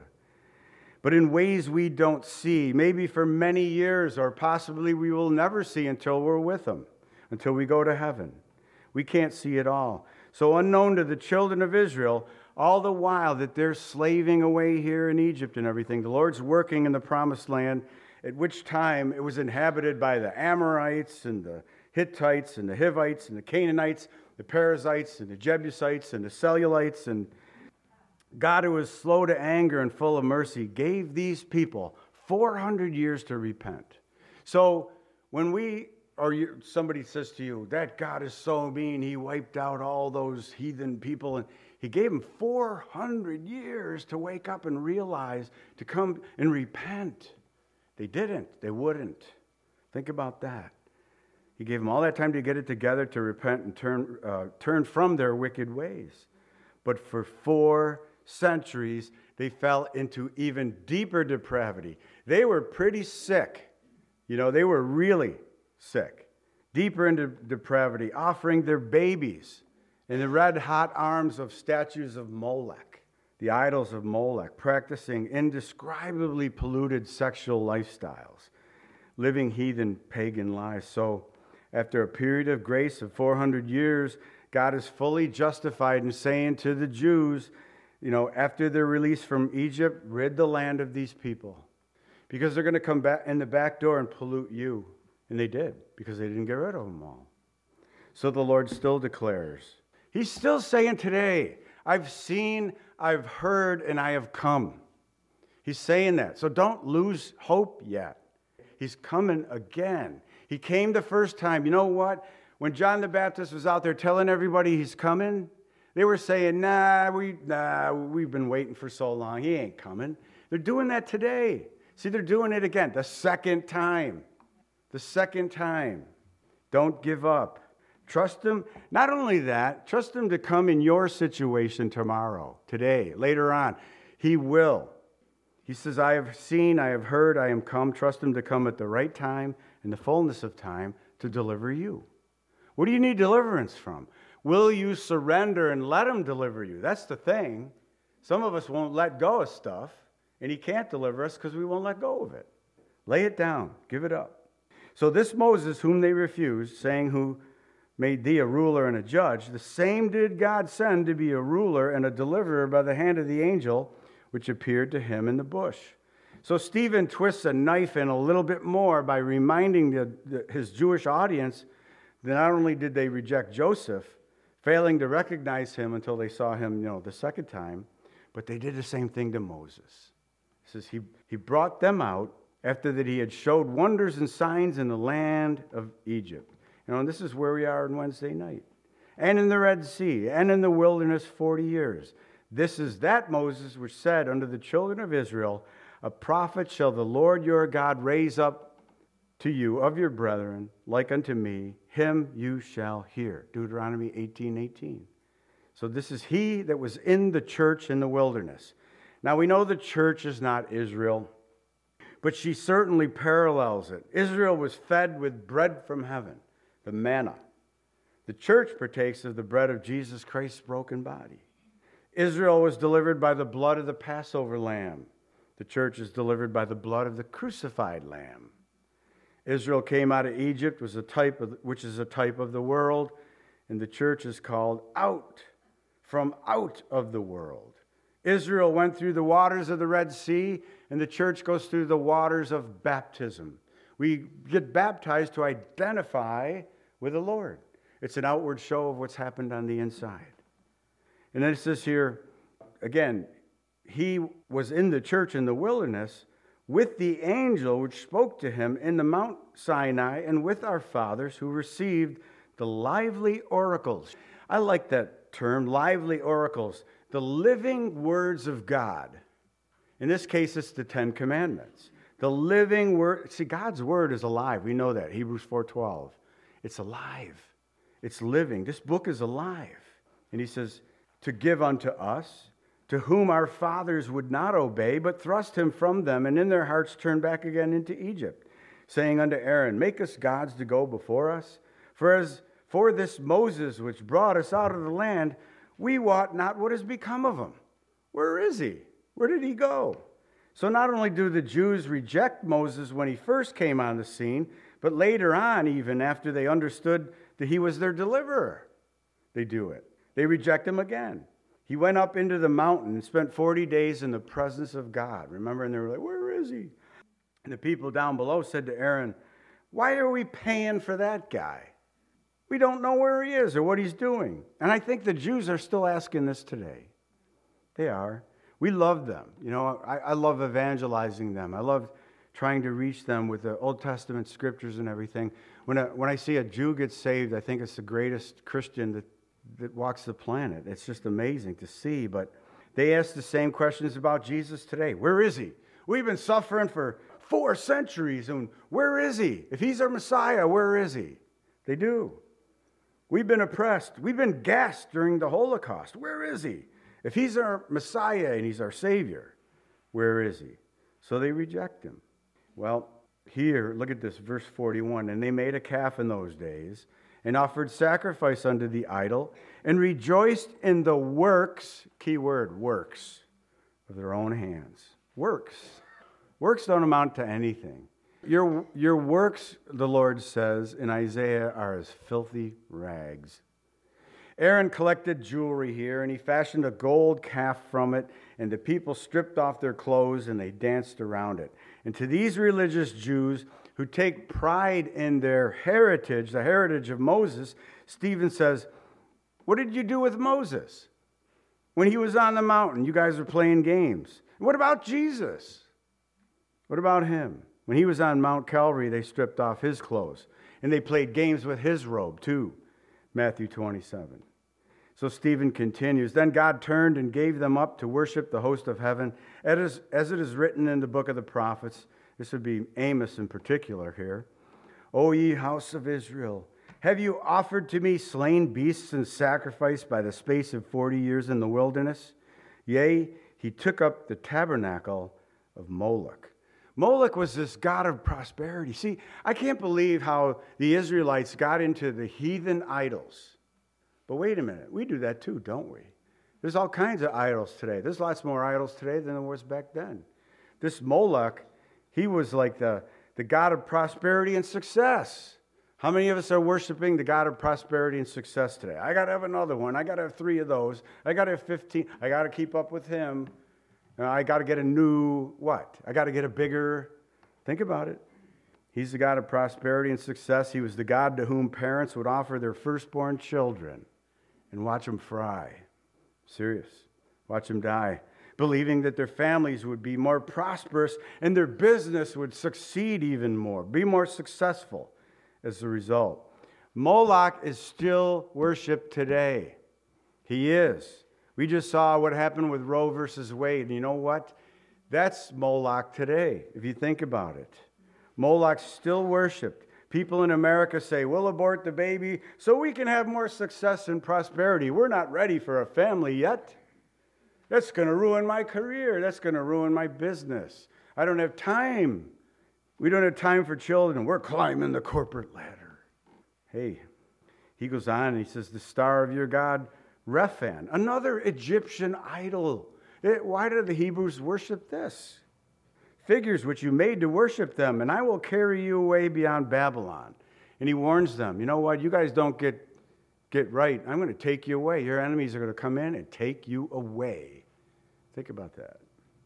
But in ways we don't see, maybe for many years, or possibly we will never see until we're with him, until we go to heaven. We can't see it all. So unknown to the children of Israel, all the while that they're slaving away here in Egypt and everything, the Lord's working in the promised land, at which time it was inhabited by the Amorites and the Hittites and the Hivites and the Canaanites, the Perizzites and the Jebusites and the Cellulites. And God, who was slow to anger and full of mercy, gave these people four hundred years to repent. So when we, or you, somebody says to you, that God is so mean, he wiped out all those heathen people, and he gave them four hundred years to wake up and realize, to come and repent. They didn't. They wouldn't. Think about that. He gave them all that time to get it together, to repent and turn uh, turn from their wicked ways. But for four centuries, they fell into even deeper depravity. They were pretty sick. You know, they were really sick. Deeper into depravity, offering their babies in the red-hot arms of statues of Molech, the idols of Molech, practicing indescribably polluted sexual lifestyles, living heathen pagan lives. So after a period of grace of four hundred years, God is fully justified in saying to the Jews, you know, after their release from Egypt, rid the land of these people, because they're going to come back in the back door and pollute you. And they did, because they didn't get rid of them all. So the Lord still declares, He's still saying today, I've seen, I've heard, and I have come. He's saying that. So don't lose hope yet. He's coming again. He came the first time. You know what? When John the Baptist was out there telling everybody he's coming, they were saying, nah, we, nah, we've been waiting for so long. He ain't coming. They're doing that today. See, they're doing it again, the second time. The second time. Don't give up. Trust Him. Not only that, trust Him to come in your situation tomorrow, today, later on. He will. He says, I have seen, I have heard, I am come. Trust Him to come at the right time, in the fullness of time, to deliver you. What do you need deliverance from? Will you surrender and let Him deliver you? That's the thing. Some of us won't let go of stuff, and He can't deliver us because we won't let go of it. Lay it down. Give it up. So this Moses, whom they refused, saying, who made thee a ruler and a judge, the same did God send to be a ruler and a deliverer by the hand of the angel which appeared to him in the bush. So Stephen twists a knife in a little bit more by reminding the, the, his Jewish audience that not only did they reject Joseph, failing to recognize him until they saw him, you know, the second time, but they did the same thing to Moses. It says he, he brought them out after that he had showed wonders and signs in the land of Egypt. You know, and this is where we are on Wednesday night. And in the Red Sea, and in the wilderness forty years. This is that Moses which said unto the children of Israel, a prophet shall the Lord your God raise up to you of your brethren, like unto me, him you shall hear. Deuteronomy eighteen eighteen. So this is he that was in the church in the wilderness. Now we know the church is not Israel, but she certainly parallels it. Israel was fed with bread from heaven, the manna. The church partakes of the bread of Jesus Christ's broken body. Israel was delivered by the blood of the Passover lamb. The church is delivered by the blood of the crucified lamb. Israel came out of Egypt, was a type of, which is a type of the world, and the church is called out, from out of the world. Israel went through the waters of the Red Sea, and the church goes through the waters of baptism. We get baptized to identify with the Lord. It's an outward show of what's happened on the inside. And then it says here, again, he was in the church in the wilderness with the angel which spoke to him in the Mount Sinai, and with our fathers who received the lively oracles. I like that term, lively oracles, the living words of God. In this case, it's the Ten Commandments. The living word. See, God's word is alive. We know that. Hebrews four twelve. It's alive. It's living. This book is alive. And he says, to give unto us, to whom our fathers would not obey, but thrust him from them, and in their hearts turned back again into Egypt, saying unto Aaron, make us gods to go before us. For as for this Moses which brought us out of the land, we wot not what has become of him. Where is he? Where did he go? So not only do the Jews reject Moses when he first came on the scene, but later on, even after they understood that he was their deliverer, they do it. They reject him again. He went up into the mountain and spent forty days in the presence of God. Remember, and they were like, where is he? And the people down below said to Aaron, why are we paying for that guy? We don't know where he is or what he's doing. And I think the Jews are still asking this today. They are. We love them. You know, I, I love evangelizing them. I love trying to reach them with the Old Testament scriptures and everything. When I, when I see a Jew get saved, I think it's the greatest Christian that, that walks the planet. It's just amazing to see. But they ask the same questions about Jesus today. Where is he? We've been suffering for four centuries, and where is he? If he's our Messiah, where is he? They do. We've been oppressed. We've been gassed during the Holocaust. Where is he? If he's our Messiah and he's our Savior, where is he? So they reject him. Well, here, look at this, verse forty-one. And they made a calf in those days and offered sacrifice unto the idol and rejoiced in the works, key word, works, of their own hands. Works. Works don't amount to anything. Your, your works, the Lord says in Isaiah, are as filthy rags. Aaron collected jewelry here, and he fashioned a gold calf from it, and the people stripped off their clothes, and they danced around it. And to these religious Jews who take pride in their heritage, the heritage of Moses, Stephen says, what did you do with Moses? When he was on the mountain, you guys were playing games. What about Jesus? What about him? When he was on Mount Calvary, they stripped off his clothes, and they played games with his robe too. Matthew twenty-seven. So Stephen continues, then God turned and gave them up to worship the host of heaven, as it is written in the book of the prophets. This would be Amos in particular here. O ye house of Israel, have you offered to me slain beasts and sacrifice by the space of forty years in the wilderness? Yea, he took up the tabernacle of Moloch. Moloch was this god of prosperity. See, I can't believe how the Israelites got into the heathen idols. But wait a minute, we do that too, don't we? There's all kinds of idols today. There's lots more idols today than there was back then. This Moloch, he was like the, the god of prosperity and success. How many of us are worshiping the God of prosperity and success today? I got to have another one. I got to have three of those. I got to have fifteen. I got to keep up with him. Uh, I got to get a new what? I got to get a bigger. Think about it. He's the God of prosperity and success. He was the God to whom parents would offer their firstborn children and watch them fry. Serious. Watch them die. Believing that their families would be more prosperous and their business would succeed even more, be more successful as a result. Moloch is still worshipped today. He is. We just saw what happened with Roe versus Wade. And you know what? That's Moloch today, if you think about it. Moloch's still worshipped. People in America say, we'll abort the baby so we can have more success and prosperity. We're not ready for a family yet. That's going to ruin my career. That's going to ruin my business. I don't have time. We don't have time for children. We're climbing the corporate ladder. Hey, he goes on and he says, the star of your God, Rephan, another Egyptian idol. It, why do the Hebrews worship this? Figures which you made to worship them, and I will carry you away beyond Babylon. And he warns them, you know what, you guys don't get, get right. I'm going to take you away. Your enemies are going to come in and take you away. Think about that.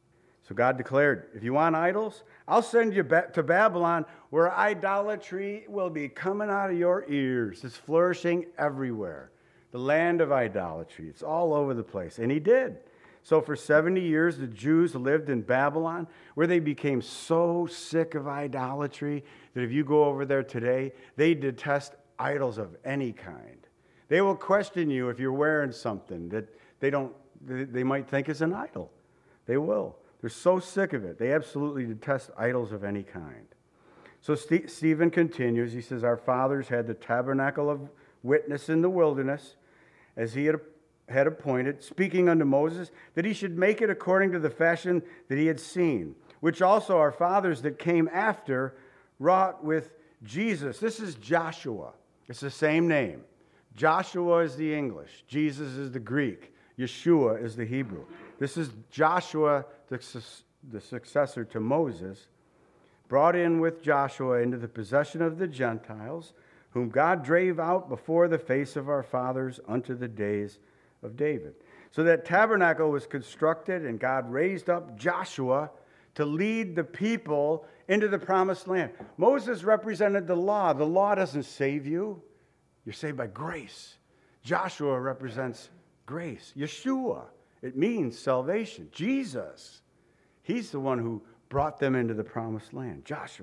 So God declared, if you want idols, I'll send you back to Babylon where idolatry will be coming out of your ears. It's flourishing everywhere. The land of idolatry. It's all over the place. And he did. So for seventy years, the Jews lived in Babylon, where they became so sick of idolatry that if you go over there today, they detest idols of any kind. They will question you if you're wearing something that they don't, they might think is an idol. They will. They're so sick of it. They absolutely detest idols of any kind. So St- Stephen continues. He says, our fathers had the tabernacle of witness in the wilderness, as he had, had appointed, speaking unto Moses, that he should make it according to the fashion that he had seen, which also our fathers that came after wrought with Jesus. This is Joshua. It's the same name. Joshua is the English. Jesus is the Greek. Yeshua is the Hebrew. This is Joshua, the, the successor to Moses, brought in with Joshua into the possession of the Gentiles, whom God drave out before the face of our fathers unto the days of David. So that tabernacle was constructed, and God raised up Joshua to lead the people into the promised land. Moses represented the law. The law doesn't save you. You're saved by grace. Joshua represents grace. Yeshua, it means salvation. Jesus, he's the one who brought them into the promised land. Joshua.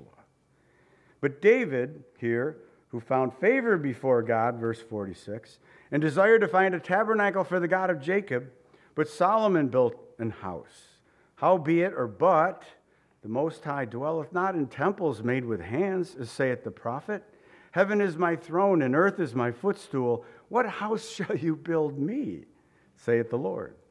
But David here, who found favor before God, verse forty-six, and desired to find a tabernacle for the God of Jacob, but Solomon built an house. Howbeit, or but, the Most High dwelleth not in temples made with hands, as saith the prophet. Heaven is my throne, and earth is my footstool. What house shall you build me, saith the Lord?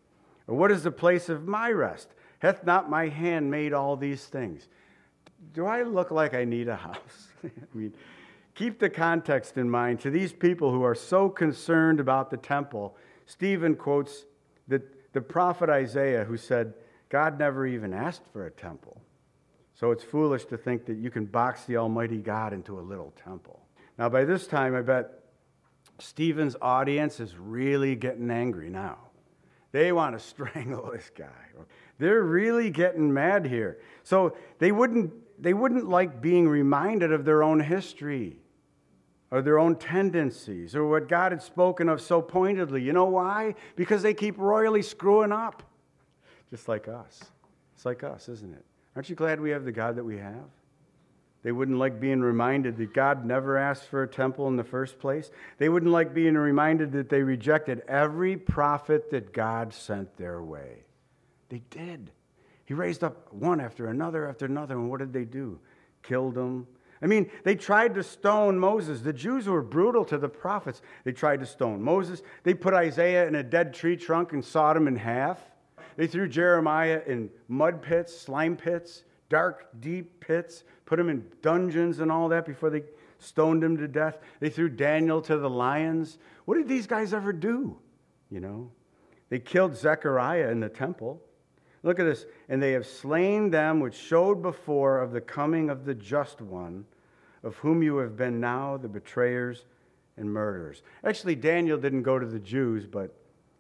Or what is the place of my rest? Hath not my hand made all these things? Do I look like I need a house? I mean, keep the context in mind. To these people who are so concerned about the temple, Stephen quotes the, the prophet Isaiah, who said, God never even asked for a temple. So it's foolish to think that you can box the Almighty God into a little temple. Now, by this time, I bet Stephen's audience is really getting angry now. They want to strangle this guy. They're really getting mad here. So they wouldn't, they wouldn't like being reminded of their own history or their own tendencies or what God had spoken of so pointedly. You know why? Because they keep royally screwing up. Just like us. It's like us, isn't it? Aren't you glad we have the God that we have? They wouldn't like being reminded that God never asked for a temple in the first place. They wouldn't like being reminded that they rejected every prophet that God sent their way. They did. He raised up one after another after another, and what did they do? Killed them. I mean, they tried to stone Moses. The Jews were brutal to the prophets. They tried to stone Moses. They put Isaiah in a dead tree trunk and sawed him in half. They threw Jeremiah in mud pits, slime pits, dark, deep pits, put him in dungeons and all that before they stoned him to death. They threw Daniel to the lions. What did these guys ever do? You know, they killed Zechariah in the temple. Look at this. And they have slain them which showed before of the coming of the just one, of whom you have been now the betrayers and murderers. Actually, Daniel didn't go to the Jews, but,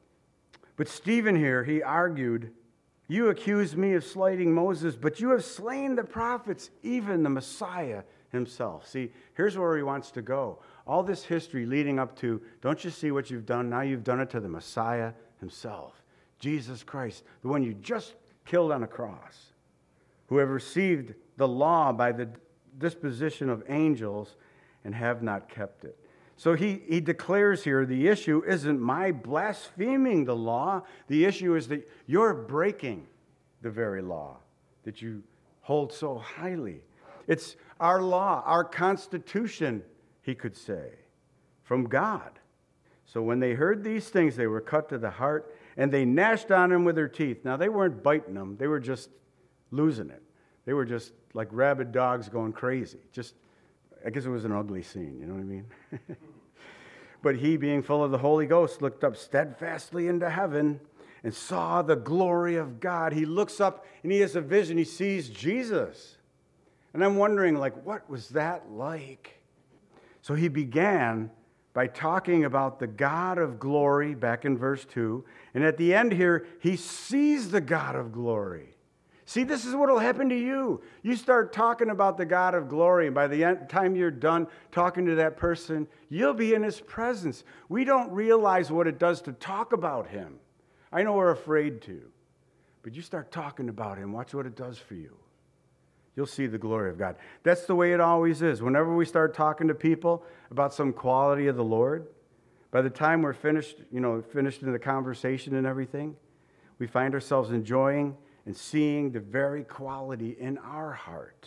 but Stephen here, he argued, you accuse me of slighting Moses, but you have slain the prophets, even the Messiah himself. See, here's where he wants to go. All this history leading up to, don't you see what you've done? Now you've done it to the Messiah himself, Jesus Christ, the one you just killed on a cross, who have received the law by the disposition of angels and have not kept it. So he, he declares here the issue isn't my blaspheming the law. The issue is that you're breaking the very law that you hold so highly. It's our law, our constitution, he could say, from God. So when they heard these things, they were cut to the heart, and they gnashed on him with their teeth. Now, they weren't biting him. They were just losing it. They were just like rabid dogs going crazy. Just, I guess it was an ugly scene, you know what I mean? But he, being full of the Holy Ghost, looked up steadfastly into heaven and saw the glory of God. He looks up and he has a vision. He sees Jesus. And I'm wondering, like, what was that like? So he began by talking about the God of glory back in verse two. And at the end here, he sees the God of glory. See, this is what will happen to you. You start talking about the God of glory, and by the end, time you're done talking to that person, you'll be in his presence. We don't realize what it does to talk about him. I know we're afraid to, but you start talking about him, watch what it does for you. You'll see the glory of God. That's the way it always is. Whenever we start talking to people about some quality of the Lord, by the time we're finished, you know, finished in the conversation and everything, we find ourselves enjoying and seeing the very quality in our heart.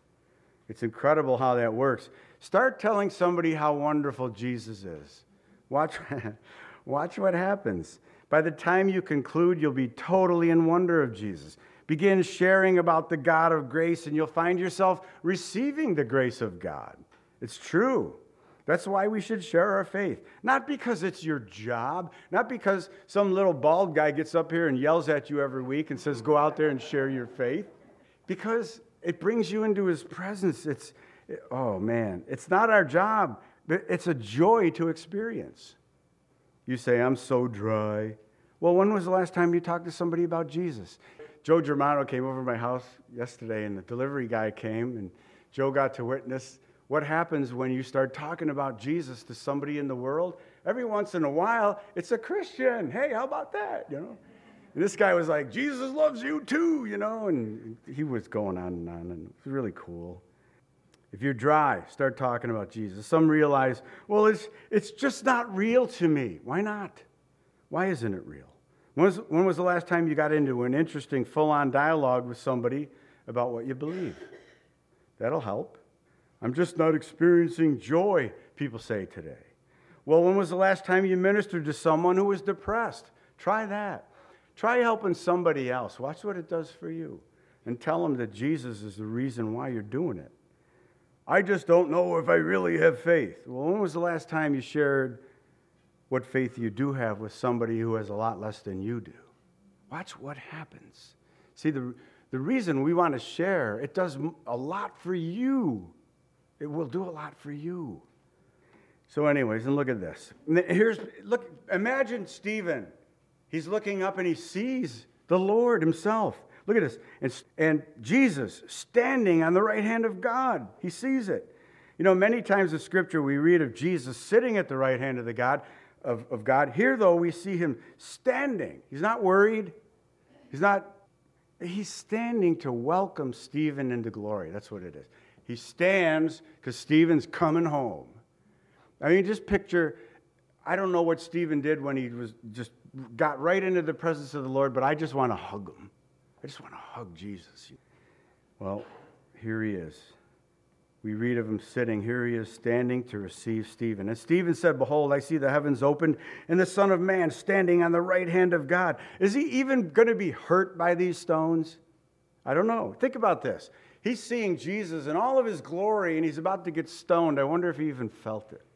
It's incredible how that works. Start telling somebody how wonderful Jesus is. Watch, watch what happens. By the time you conclude, you'll be totally in wonder of Jesus. Begin sharing about the God of grace, and you'll find yourself receiving the grace of God. It's true. That's why we should share our faith. Not because it's your job, not because some little bald guy gets up here and yells at you every week and says, go out there and share your faith. Because it brings you into his presence. It's, oh man, it's not our job, but it's a joy to experience. You say, I'm so dry. Well, when was the last time you talked to somebody about Jesus? Joe Germano came over to my house yesterday, and the delivery guy came, and Joe got to witness what happens when you start talking about Jesus to somebody in the world. Every once in a while, it's a Christian. Hey, how about that? You know, and this guy was like, Jesus loves you too, you know, and he was going on and on, and it was really cool. If you're dry, start talking about Jesus. Some realize, well, it's it's just not real to me. Why not? Why isn't it real? When was, when was the last time you got into an interesting, full-on dialogue with somebody about what you believe? That'll help. I'm just not experiencing joy, people say today. Well, when was the last time you ministered to someone who was depressed? Try that. Try helping somebody else. Watch what it does for you. And tell them that Jesus is the reason why you're doing it. I just don't know if I really have faith. Well, when was the last time you shared what faith you do have with somebody who has a lot less than you do? Watch what happens. See, the, the reason we want to share, it does a lot for you. It will do a lot for you. So anyways, and look at this. Here's, look, imagine Stephen. He's looking up and he sees the Lord himself. Look at this. And, and Jesus standing on the right hand of God. He sees it. You know, many times in Scripture we read of Jesus sitting at the right hand of the God of, of God. Here, though, we see him standing. He's not worried. He's not, he's standing to welcome Stephen into glory. That's what it is. He stands because Stephen's coming home. I mean, just picture, I don't know what Stephen did when he was just got right into the presence of the Lord, but I just want to hug him. I just want to hug Jesus. Well, here he is. We read of him sitting. Here he is standing to receive Stephen. And Stephen said, behold, I see the heavens opened and the Son of Man standing on the right hand of God. Is he even going to be hurt by these stones? I don't know. Think about this. He's seeing Jesus in all of his glory and he's about to get stoned. I wonder if he even felt it.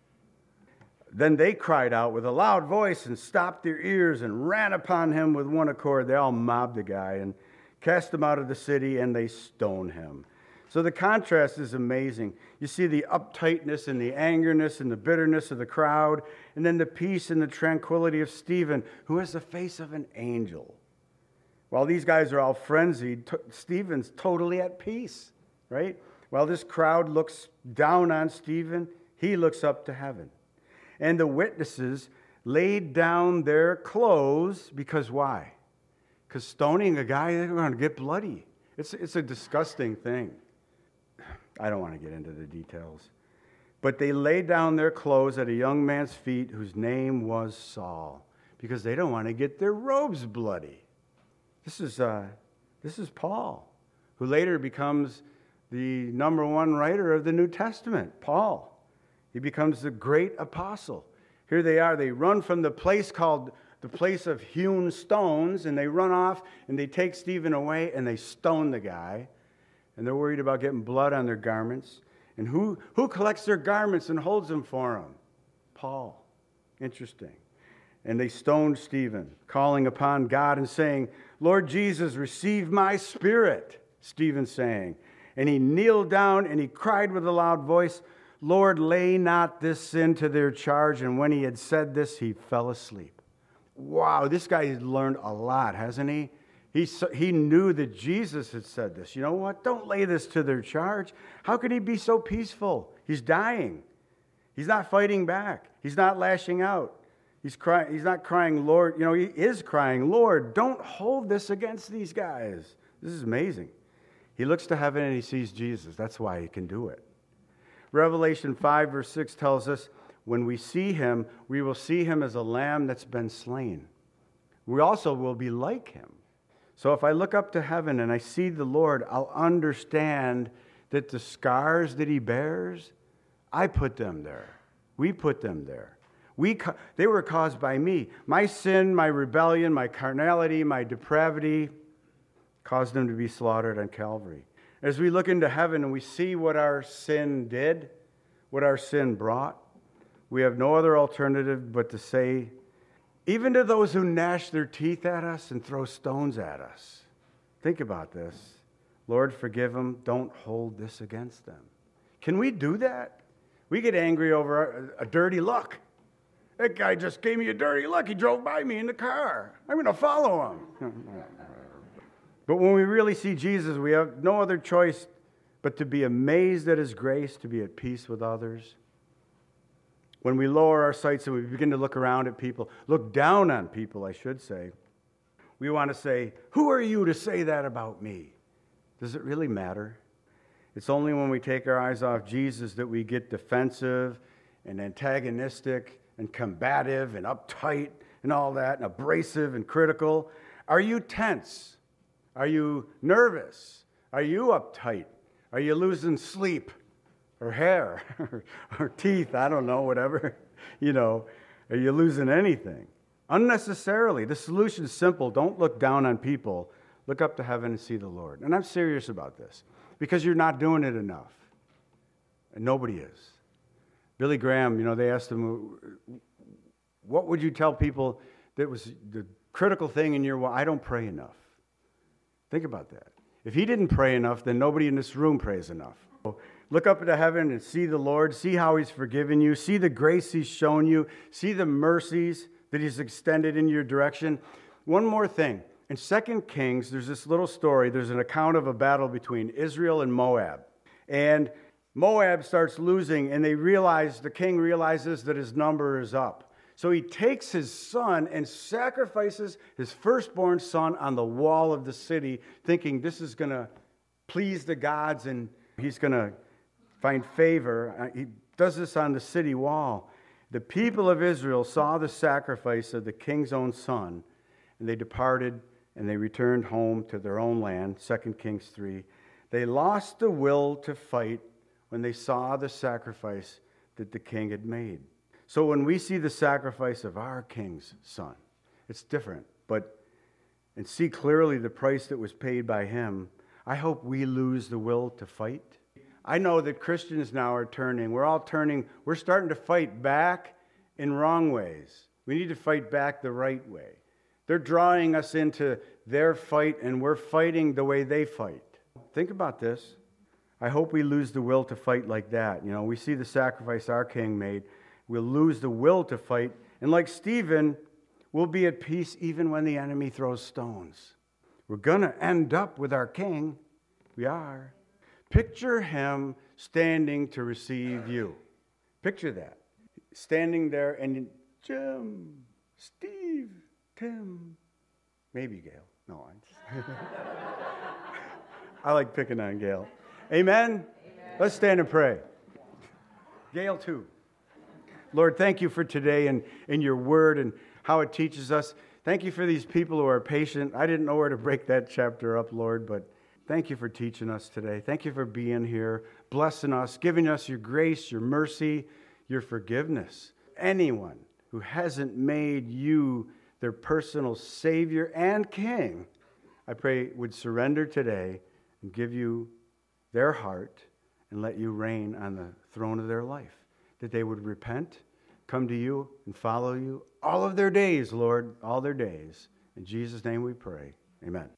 Then they cried out with a loud voice and stopped their ears and ran upon him with one accord. They all mobbed the guy and cast him out of the city, and they stoned him. So the contrast is amazing. You see the uptightness and the angerness and the bitterness of the crowd, and then the peace and the tranquility of Stephen, who has the face of an angel. While these guys are all frenzied, t- Stephen's totally at peace, right? While this crowd looks down on Stephen, he looks up to heaven. And the witnesses laid down their clothes because why? Because stoning a guy, they're going to get bloody. It's, it's a disgusting thing. I don't want to get into the details. But they laid down their clothes at a young man's feet whose name was Saul because they don't want to get their robes bloody. This is, uh, this is Paul, who later becomes the number one writer of the New Testament, Paul. He becomes the great apostle. Here they are. They run from the place called the place of hewn stones, and they run off, and they take Stephen away, and they stone the guy. And they're worried about getting blood on their garments. And who, who collects their garments and holds them for them? Paul. Interesting. And they stoned Stephen, calling upon God and saying, Lord Jesus, receive my spirit, Stephen saying. And he kneeled down, and he cried with a loud voice, Lord, lay not this sin to their charge. And when he had said this, he fell asleep. Wow, this guy has learned a lot, hasn't he? He, he knew that Jesus had said this. You know what? Don't lay this to their charge. How could he be so peaceful? He's dying. He's not fighting back. He's not lashing out. He's crying. He's not crying, Lord. You know, he is crying, Lord, don't hold this against these guys. This is amazing. He looks to heaven and he sees Jesus. That's why he can do it. Revelation five, verse six tells us, when we see him, we will see him as a lamb that's been slain. We also will be like him. So if I look up to heaven and I see the Lord, I'll understand that the scars that he bears, I put them there. We put them there. We, they were caused by me. My sin, my rebellion, my carnality, my depravity caused them to be slaughtered on Calvary. As we look into heaven and we see what our sin did, what our sin brought, we have no other alternative but to say, even to those who gnash their teeth at us and throw stones at us, think about this. Lord, forgive them. Don't hold this against them. Can we do that? We get angry over a, a dirty look. That guy just gave me a dirty look. He drove by me in the car. I'm going to follow him. But when we really see Jesus, we have no other choice but to be amazed at his grace, to be at peace with others. When we lower our sights and we begin to look around at people, look down on people, I should say, we want to say, who are you to say that about me? Does it really matter? It's only when we take our eyes off Jesus that we get defensive and antagonistic and combative and uptight and all that, and abrasive and critical. Are you tense? Are you nervous? Are you uptight? Are you losing sleep or hair or, or teeth? I don't know, whatever. You know, are you losing anything? unnecessarily. The solution is simple. Don't look down on people. Look up to heaven and see the Lord. And I'm serious about this because you're not doing it enough. And nobody is. Billy Graham, you know, they asked him, what would you tell people that was the critical thing in your, well, I don't pray enough. Think about that. If he didn't pray enough, then nobody in this room prays enough. Look up into heaven and see the Lord. See how he's forgiven you. See the grace he's shown you. See the mercies that he's extended in your direction. One more thing. In Second Kings, there's this little story. There's an account of a battle between Israel and Moab. And Moab starts losing, and they realize, the king realizes that his number is up. So he takes his son and sacrifices his firstborn son on the wall of the city, thinking this is going to please the gods and he's going to find favor. He does this on the city wall. The people of Israel saw the sacrifice of the king's own son, and they departed and they returned home to their own land, Second Kings three. They lost the will to fight when they saw the sacrifice that the king had made. So when we see the sacrifice of our king's son, it's different, but and see clearly the price that was paid by him, I hope we lose the will to fight. I know that Christians now are turning. We're all turning. We're starting to fight back in wrong ways. We need to fight back the right way. They're drawing us into their fight, and we're fighting the way they fight. Think about this. I hope we lose the will to fight like that. You know, we see the sacrifice our king made. We'll lose the will to fight. And like Stephen, we'll be at peace even when the enemy throws stones. We're going to end up with our king. We are. Picture him standing to receive you. Picture that. Standing there and Jim, Steve, Tim, maybe Gail. No, I'm just I like picking on Gail. Amen? Amen? Let's stand and pray. Gail too. Lord, thank you for today and, and your word and how it teaches us. Thank you for these people who are patient. I didn't know where to break that chapter up, Lord, but thank you for teaching us today. Thank you for being here, blessing us, giving us your grace, your mercy, your forgiveness. Anyone who hasn't made you their personal Savior and King, I pray would surrender today and give you their heart and let you reign on the throne of their life. That they would repent, come to you, and follow you all of their days, Lord, all their days. In Jesus' name we pray. Amen.